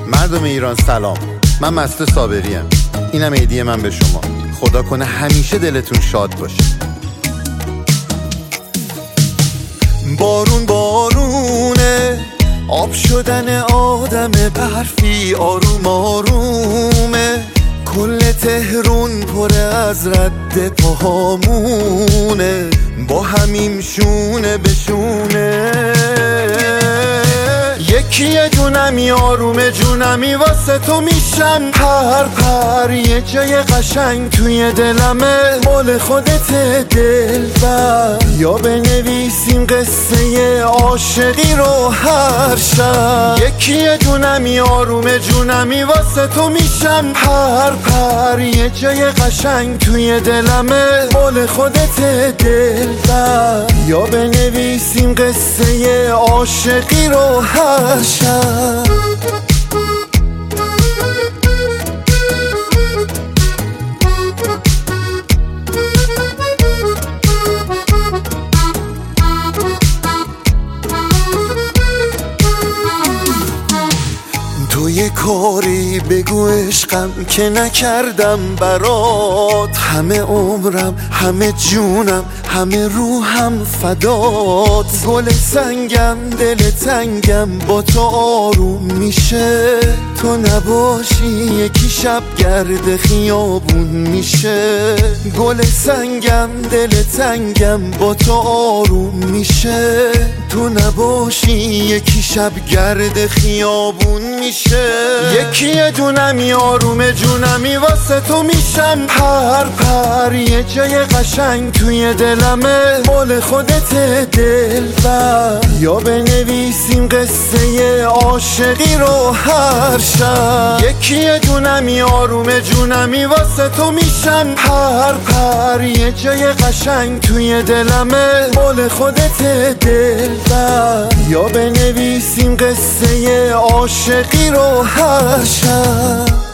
مردم ایران سلام، من مست صابریم. اینم هدیه من به شما. خدا کنه همیشه دلتون شاد باشه. بارون بارونه، آب شدن آدم برفی آروم آرومه. کل تهرون پر از رد پاهامونه، با همیم شونه به شونه. یکی جونمی آروم جونمی واسه تو میشم پر پر. یه جای قشنگ توی دلمه مال خودت دلبر. یا بنویسیم قصه عاشقی رو هر شب. یکی جونمی آروم جونمی واسه تو میشم پر پر. یه جای قشنگ توی دلمه مال خودت دلبر. یا بنویسیم قصه عاشقی رو هر شب. تو یه کاری بگو عشقم که نکردم برات. همه عمرم، همه جونم، همه روحم فدات. گل سنگم، دل تنگم با تو آروم میشه. تو نباشی یکی شب گرد خیابون میشه. گل سنگم، دل تنگم با تو آروم میشه. تو نباشی یکی شب گرد خیابون میشه. یکی جونمی آروم جونمی واسه تو میشم پر پر. یه جای قشنگ توی دلمه مال خودت دلبر. یا بنویسیم قصه عاشقی رو هر شب. یکی جونمی آروم جونمی واسه تو میشم پر پر. یه جای قشنگ توی دلمه مال خودت دلبر. یا بنویسیم قصه عاشقی رو هر شب.